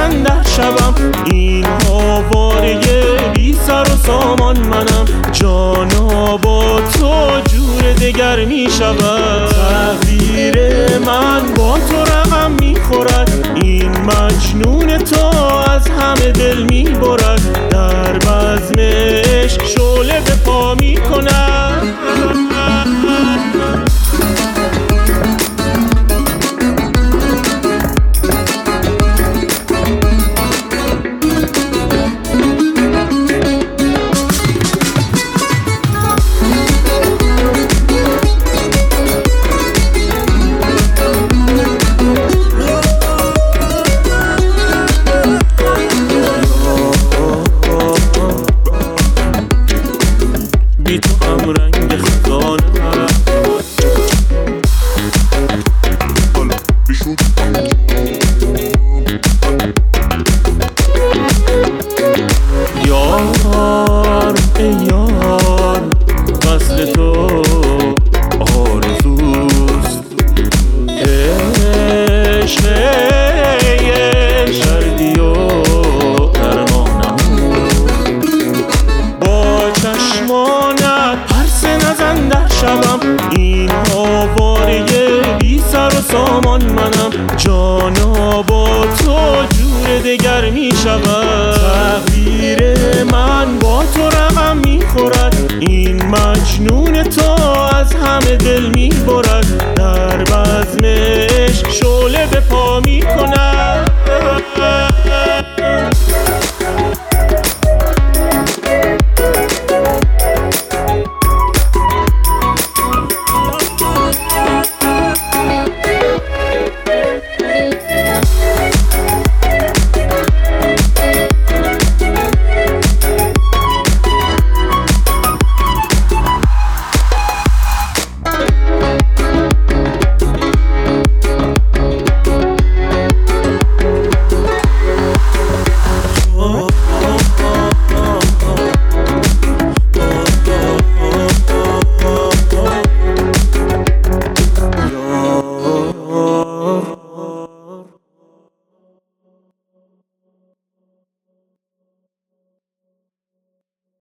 نزن در شبم، این آواره بی سر و سامان منم. جانا با تو جور دگر می شود، تقدیر من با تو رقم می خورد. این مجنون تو از همه دل می برد، در بزم عشق شعله به پا می کند. بی تو هم رنگ خزانه یار ای یار، وصل تو آرزوست. عشق شردی و درمانم، با چشمانت پرسه نزن در شبم. این آواره بی سر و سامان منم، جانا با تو جور دگر می شود. تقدیر من با تو رقم می خورد، این مجنون تو از همه دل می برد، در بزم عشق شعله به پا می کند.